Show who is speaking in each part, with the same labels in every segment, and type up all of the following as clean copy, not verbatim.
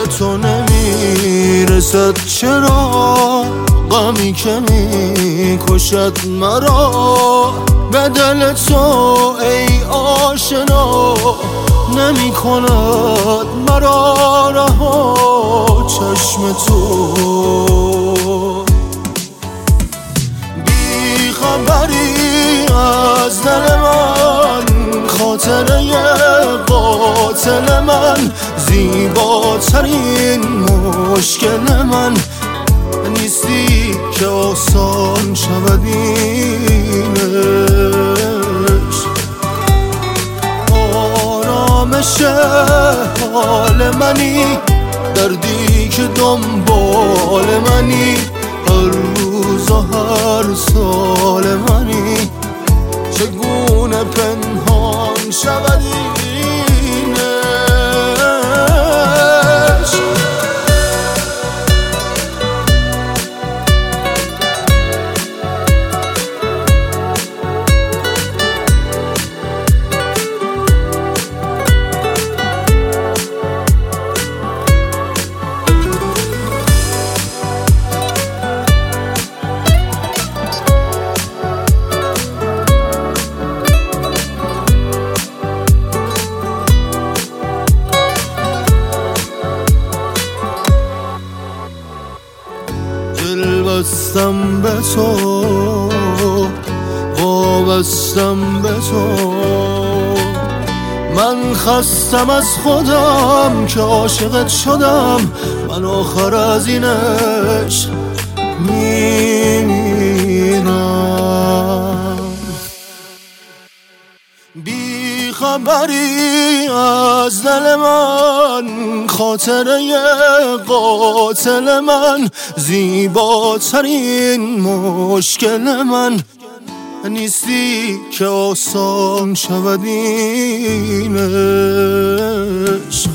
Speaker 1: تو نمیرسد، چرا غمی که میکشد مرا به دل تو ای آشنا نمی کند مرا رها چشم تو. بی خبری از دل من، خاطره قاتل من، زیباترین مشکل من نیستی که آسان شود اینش. آرامش حال منی، دردی که دنبال منی، هر روز و هر سال منی، چگونه پنهان شود اینش. دل بستم به تو، وابستم به تو، من خستم از خودم که عاشقت شدم، من آخر از این عشق میمیرم. بی خبری از دل من، خاطره قاتل من، زیباترین مشکل من نیستی که آسان شود این عشق.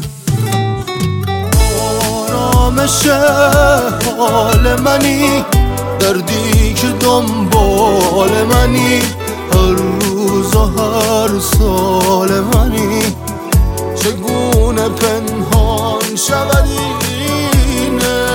Speaker 1: آرامش حال منی، دردی که دنبال منی، هر روز و هر سال منی، چگونه پنهان شود اینش.